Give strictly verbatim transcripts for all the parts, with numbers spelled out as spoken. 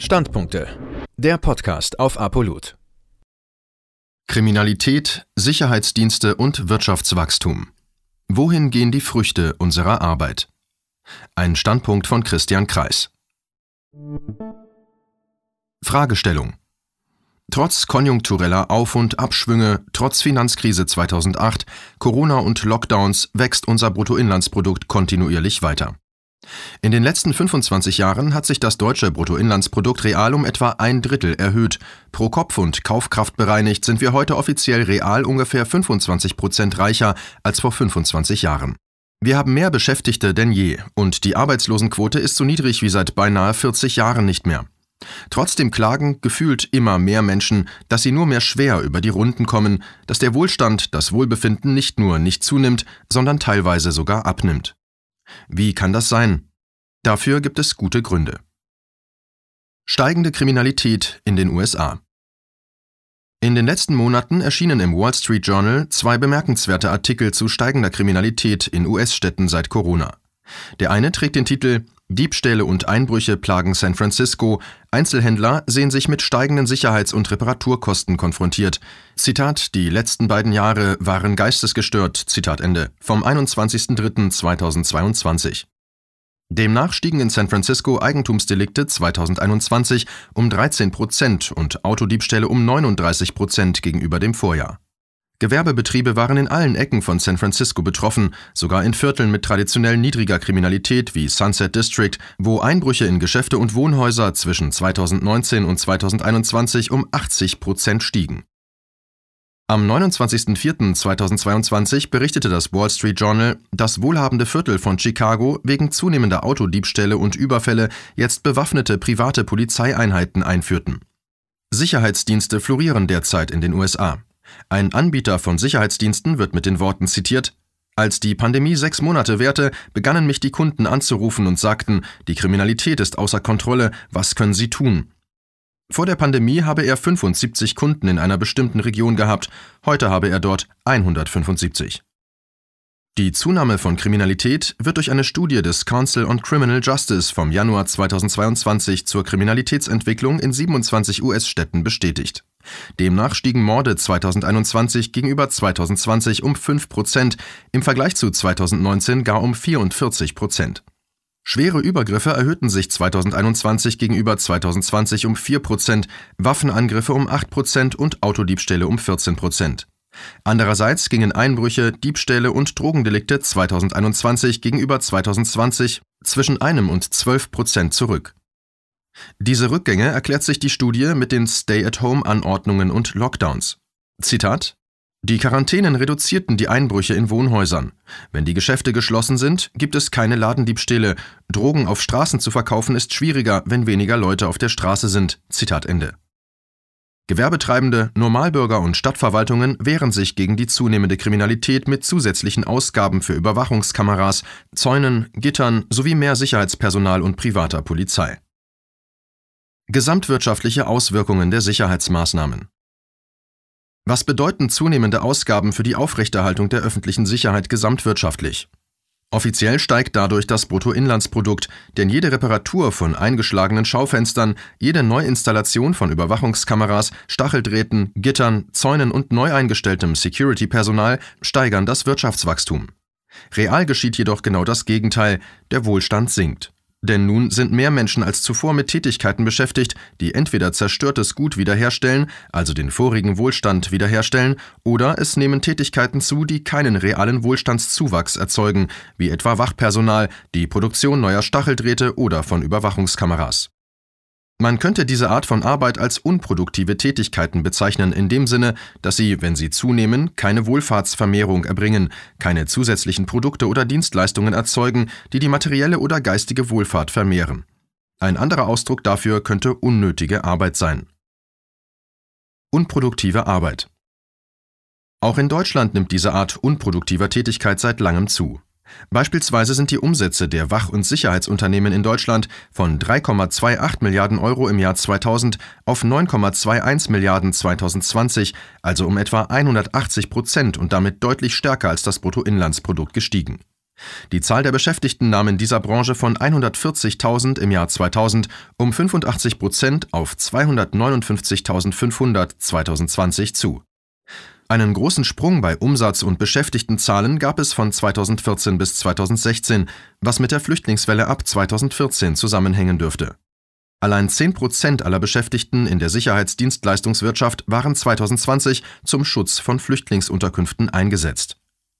Standpunkte. Der Podcast auf Apolut. Kriminalität, Sicherheitsdienste und Wirtschaftswachstum. Wohin gehen die Früchte unserer Arbeit? Ein Standpunkt von Christian Kreis. Fragestellung: Trotz konjunktureller Auf- und Abschwünge, trotz Finanzkrise zweitausendacht, Corona und Lockdowns wächst unser Bruttoinlandsprodukt kontinuierlich weiter. In den letzten fünfundzwanzig Jahren hat sich das deutsche Bruttoinlandsprodukt real um etwa ein Drittel erhöht. Pro Kopf und Kaufkraft bereinigt sind wir heute offiziell real ungefähr fünfundzwanzig Prozent reicher als vor fünfundzwanzig Jahren. Wir haben mehr Beschäftigte denn je und die Arbeitslosenquote ist so niedrig wie seit beinahe vierzig Jahren nicht mehr. Trotzdem klagen gefühlt immer mehr Menschen, dass sie nur mehr schwer über die Runden kommen, dass der Wohlstand, das Wohlbefinden nicht nur nicht zunimmt, sondern teilweise sogar abnimmt. Wie kann das sein? Dafür gibt es gute Gründe. Steigende Kriminalität in den U S A. In den letzten Monaten erschienen im Wall Street Journal zwei bemerkenswerte Artikel zu steigender Kriminalität in U S-Städten seit Corona. Der eine trägt den Titel »Diebstähle und Einbrüche plagen San Francisco. Einzelhändler sehen sich mit steigenden Sicherheits- und Reparaturkosten konfrontiert. Zitat, die letzten beiden Jahre waren geistesgestört, Zitat Ende, vom einundzwanzigsten dritten zweitausendzweiundzwanzig. Demnach stiegen in San Francisco Eigentumsdelikte zweitausendeinundzwanzig um dreizehn Prozent und Autodiebstähle um neununddreißig Prozent gegenüber dem Vorjahr. Gewerbebetriebe waren in allen Ecken von San Francisco betroffen, sogar in Vierteln mit traditionell niedriger Kriminalität wie Sunset District, wo Einbrüche in Geschäfte und Wohnhäuser zwischen zweitausendneunzehn und zweitausendeinundzwanzig um achtzig Prozent stiegen. Am neunundzwanzigsten vierten zweitausendzweiundzwanzig berichtete das Wall Street Journal, dass wohlhabende Viertel von Chicago wegen zunehmender Autodiebstähle und Überfälle jetzt bewaffnete private Polizeieinheiten einführten. Sicherheitsdienste florieren derzeit in den U S A. Ein Anbieter von Sicherheitsdiensten wird mit den Worten zitiert: Als die Pandemie sechs Monate währte, begannen mich die Kunden anzurufen und sagten, die Kriminalität ist außer Kontrolle, was können Sie tun? Vor der Pandemie habe er fünfundsiebzig Kunden in einer bestimmten Region gehabt, heute habe er dort hundertfünfundsiebzig. Die Zunahme von Kriminalität wird durch eine Studie des Council on Criminal Justice vom Januar zweitausendzweiundzwanzig zur Kriminalitätsentwicklung in siebenundzwanzig U S-Städten bestätigt. Demnach stiegen Morde zweitausendeinundzwanzig gegenüber zweitausendzwanzig um fünf Prozent, im Vergleich zu zweitausendneunzehn gar um vierundvierzig Prozent. Schwere Übergriffe erhöhten sich zweitausendeinundzwanzig gegenüber zweitausendzwanzig um vier Prozent, Waffenangriffe um acht Prozent und Autodiebstähle um vierzehn Prozent. Andererseits gingen Einbrüche, Diebstähle und Drogendelikte zweitausendeinundzwanzig gegenüber zweitausendzwanzig zwischen einem und zwölf Prozent zurück. Diese Rückgänge erklärt sich die Studie mit den Stay-at-Home-Anordnungen und Lockdowns. Zitat: Die Quarantänen reduzierten die Einbrüche in Wohnhäusern. Wenn die Geschäfte geschlossen sind, gibt es keine Ladendiebstähle. Drogen auf Straßen zu verkaufen ist schwieriger, wenn weniger Leute auf der Straße sind. Zitat Ende. Gewerbetreibende, Normalbürger und Stadtverwaltungen wehren sich gegen die zunehmende Kriminalität mit zusätzlichen Ausgaben für Überwachungskameras, Zäunen, Gittern sowie mehr Sicherheitspersonal und privater Polizei. Gesamtwirtschaftliche Auswirkungen der Sicherheitsmaßnahmen. Was bedeuten zunehmende Ausgaben für die Aufrechterhaltung der öffentlichen Sicherheit gesamtwirtschaftlich? Offiziell steigt dadurch das Bruttoinlandsprodukt, denn jede Reparatur von eingeschlagenen Schaufenstern, jede Neuinstallation von Überwachungskameras, Stacheldrähten, Gittern, Zäunen und neu eingestelltem Security-Personal steigern das Wirtschaftswachstum. Real geschieht jedoch genau das Gegenteil, der Wohlstand sinkt. Denn nun sind mehr Menschen als zuvor mit Tätigkeiten beschäftigt, die entweder zerstörtes Gut wiederherstellen, also den vorigen Wohlstand wiederherstellen, oder es nehmen Tätigkeiten zu, die keinen realen Wohlstandszuwachs erzeugen, wie etwa Wachpersonal, die Produktion neuer Stacheldrähte oder von Überwachungskameras. Man könnte diese Art von Arbeit als unproduktive Tätigkeiten bezeichnen, in dem Sinne, dass sie, wenn sie zunehmen, keine Wohlfahrtsvermehrung erbringen, keine zusätzlichen Produkte oder Dienstleistungen erzeugen, die die materielle oder geistige Wohlfahrt vermehren. Ein anderer Ausdruck dafür könnte unnötige Arbeit sein. Unproduktive Arbeit. Auch in Deutschland nimmt diese Art unproduktiver Tätigkeit seit langem zu. Beispielsweise sind die Umsätze der Wach- und Sicherheitsunternehmen in Deutschland von drei Komma achtundzwanzig Milliarden Euro im Jahr zweitausend auf neun Komma einundzwanzig Milliarden zweitausendzwanzig, also um etwa hundertachtzig Prozent und damit deutlich stärker als das Bruttoinlandsprodukt gestiegen. Die Zahl der Beschäftigten nahm in dieser Branche von hundertvierzigtausend im Jahr zweitausend um fünfundachtzig Prozent auf zweihundertneunundfünfzigtausendfünfhundert zweitausendzwanzig zu. Einen großen Sprung bei Umsatz- und Beschäftigtenzahlen gab es von zweitausendvierzehn bis zweitausendsechzehn, was mit der Flüchtlingswelle ab zweitausendvierzehn zusammenhängen dürfte. Allein zehn Prozent aller Beschäftigten in der Sicherheitsdienstleistungswirtschaft waren zweitausendzwanzig zum Schutz von Flüchtlingsunterkünften eingesetzt.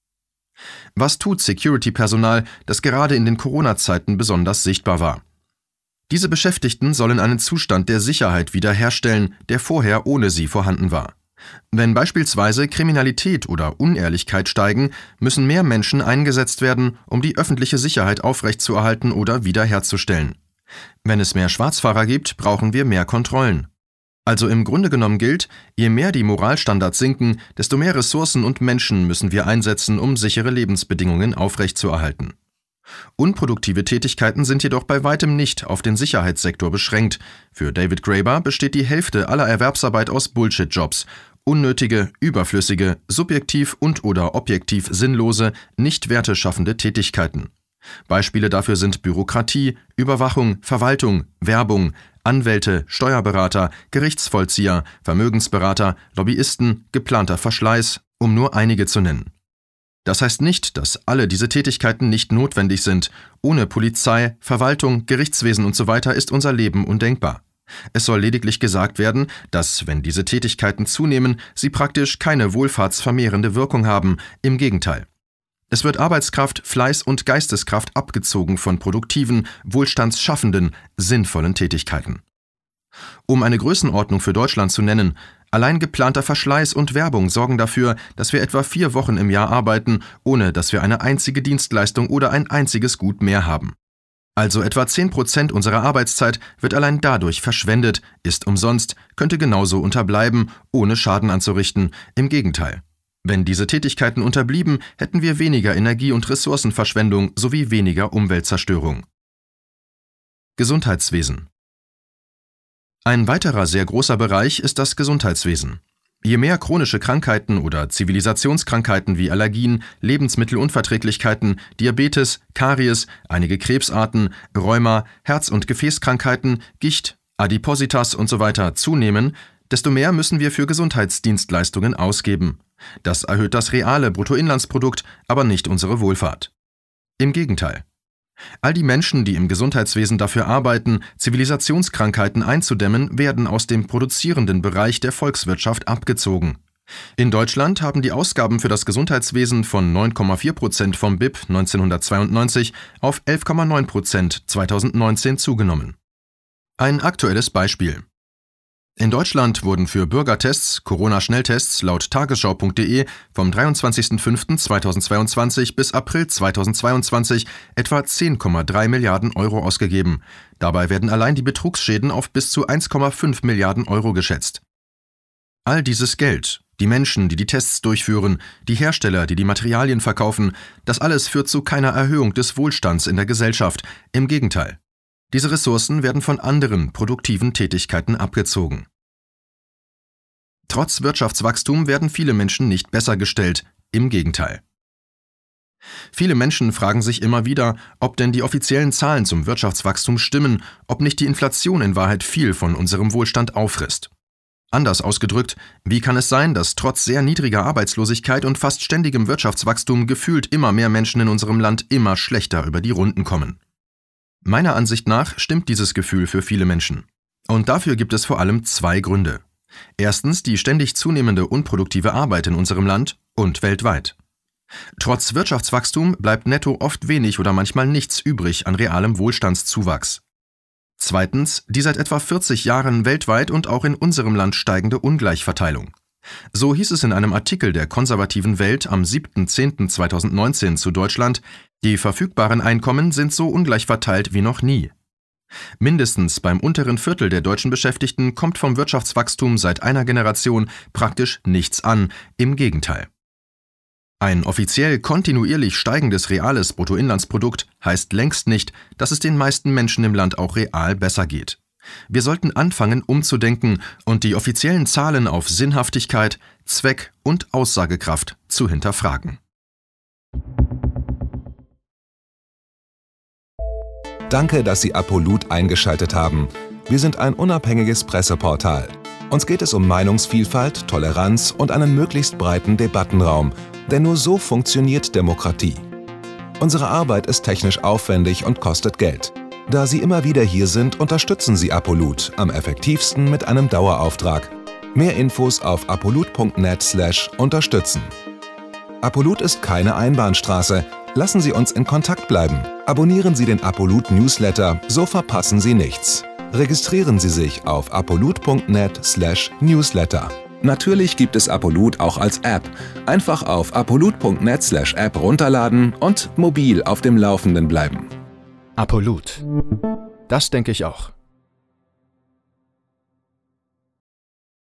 Was tut Security-Personal, das gerade in den Corona-Zeiten besonders sichtbar war? Diese Beschäftigten sollen einen Zustand der Sicherheit wiederherstellen, der vorher ohne sie vorhanden war. Wenn beispielsweise Kriminalität oder Unehrlichkeit steigen, müssen mehr Menschen eingesetzt werden, um die öffentliche Sicherheit aufrechtzuerhalten oder wiederherzustellen. Wenn es mehr Schwarzfahrer gibt, brauchen wir mehr Kontrollen. Also im Grunde genommen gilt, je mehr die Moralstandards sinken, desto mehr Ressourcen und Menschen müssen wir einsetzen, um sichere Lebensbedingungen aufrechtzuerhalten. Unproduktive Tätigkeiten sind jedoch bei weitem nicht auf den Sicherheitssektor beschränkt. Für David Graeber besteht die Hälfte aller Erwerbsarbeit aus Bullshit-Jobs. Unnötige, überflüssige, subjektiv und oder objektiv sinnlose, nicht werteschaffende Tätigkeiten. Beispiele dafür sind Bürokratie, Überwachung, Verwaltung, Werbung, Anwälte, Steuerberater, Gerichtsvollzieher, Vermögensberater, Lobbyisten, geplanter Verschleiß, um nur einige zu nennen. Das heißt nicht, dass alle diese Tätigkeiten nicht notwendig sind. Ohne Polizei, Verwaltung, Gerichtswesen usw. ist unser Leben undenkbar. Es soll lediglich gesagt werden, dass, wenn diese Tätigkeiten zunehmen, sie praktisch keine wohlfahrtsvermehrende Wirkung haben, im Gegenteil. Es wird Arbeitskraft, Fleiß und Geisteskraft abgezogen von produktiven, wohlstandsschaffenden, sinnvollen Tätigkeiten. Um eine Größenordnung für Deutschland zu nennen: Allein geplanter Verschleiß und Werbung sorgen dafür, dass wir etwa vier Wochen im Jahr arbeiten, ohne dass wir eine einzige Dienstleistung oder ein einziges Gut mehr haben. Also etwa zehn Prozent unserer Arbeitszeit wird allein dadurch verschwendet, ist umsonst, könnte genauso unterbleiben, ohne Schaden anzurichten. Im Gegenteil. Wenn diese Tätigkeiten unterblieben, hätten wir weniger Energie- und Ressourcenverschwendung sowie weniger Umweltzerstörung. Gesundheitswesen. Ein weiterer sehr großer Bereich ist das Gesundheitswesen. Je mehr chronische Krankheiten oder Zivilisationskrankheiten wie Allergien, Lebensmittelunverträglichkeiten, Diabetes, Karies, einige Krebsarten, Rheuma, Herz- und Gefäßkrankheiten, Gicht, Adipositas usw. zunehmen, desto mehr müssen wir für Gesundheitsdienstleistungen ausgeben. Das erhöht das reale Bruttoinlandsprodukt, aber nicht unsere Wohlfahrt. Im Gegenteil. All die Menschen, die im Gesundheitswesen dafür arbeiten, Zivilisationskrankheiten einzudämmen, werden aus dem produzierenden Bereich der Volkswirtschaft abgezogen. In Deutschland haben die Ausgaben für das Gesundheitswesen von neun Komma vier Prozent vom B I P neunzehnhundertzweiundneunzig auf elf Komma neun Prozent zweitausendneunzehn zugenommen. Ein aktuelles Beispiel. In Deutschland wurden für Bürgertests, Corona-Schnelltests laut tagesschau punkt de vom dreiundzwanzigsten fünften zweitausendzweiundzwanzig bis April zweitausendzweiundzwanzig etwa zehn Komma drei Milliarden Euro ausgegeben. Dabei werden allein die Betrugsschäden auf bis zu eins Komma fünf Milliarden Euro geschätzt. All dieses Geld, die Menschen, die die Tests durchführen, die Hersteller, die die Materialien verkaufen, das alles führt zu keiner Erhöhung des Wohlstands in der Gesellschaft. Im Gegenteil. Diese Ressourcen werden von anderen produktiven Tätigkeiten abgezogen. Trotz Wirtschaftswachstum werden viele Menschen nicht besser gestellt, im Gegenteil. Viele Menschen fragen sich immer wieder, ob denn die offiziellen Zahlen zum Wirtschaftswachstum stimmen, ob nicht die Inflation in Wahrheit viel von unserem Wohlstand auffrisst. Anders ausgedrückt, wie kann es sein, dass trotz sehr niedriger Arbeitslosigkeit und fast ständigem Wirtschaftswachstum gefühlt immer mehr Menschen in unserem Land immer schlechter über die Runden kommen? Meiner Ansicht nach stimmt dieses Gefühl für viele Menschen. Und dafür gibt es vor allem zwei Gründe. Erstens die ständig zunehmende unproduktive Arbeit in unserem Land und weltweit. Trotz Wirtschaftswachstum bleibt netto oft wenig oder manchmal nichts übrig an realem Wohlstandszuwachs. Zweitens die seit etwa vierzig Jahren weltweit und auch in unserem Land steigende Ungleichverteilung. So hieß es in einem Artikel der konservativen Welt am siebten zehnten zweitausendneunzehn zu Deutschland: Die verfügbaren Einkommen sind so ungleich verteilt wie noch nie. Mindestens beim unteren Viertel der deutschen Beschäftigten kommt vom Wirtschaftswachstum seit einer Generation praktisch nichts an, im Gegenteil. Ein offiziell kontinuierlich steigendes reales Bruttoinlandsprodukt heißt längst nicht, dass es den meisten Menschen im Land auch real besser geht. Wir sollten anfangen, umzudenken und die offiziellen Zahlen auf Sinnhaftigkeit, Zweck und Aussagekraft zu hinterfragen. Danke, dass Sie Apolut eingeschaltet haben. Wir sind ein unabhängiges Presseportal. Uns geht es um Meinungsvielfalt, Toleranz und einen möglichst breiten Debattenraum, denn nur so funktioniert Demokratie. Unsere Arbeit ist technisch aufwendig und kostet Geld. Da Sie immer wieder hier sind, unterstützen Sie Apolut am effektivsten mit einem Dauerauftrag. Mehr Infos auf apolut punkt net slash unterstützen. Apolut ist keine Einbahnstraße. Lassen Sie uns in Kontakt bleiben. Abonnieren Sie den Apolut Newsletter, so verpassen Sie nichts. Registrieren Sie sich auf apolut punkt net slash newsletter. Natürlich gibt es Apolut auch als App. Einfach auf apolut punkt net slash app runterladen und mobil auf dem Laufenden bleiben. Apolut. Das denke ich auch.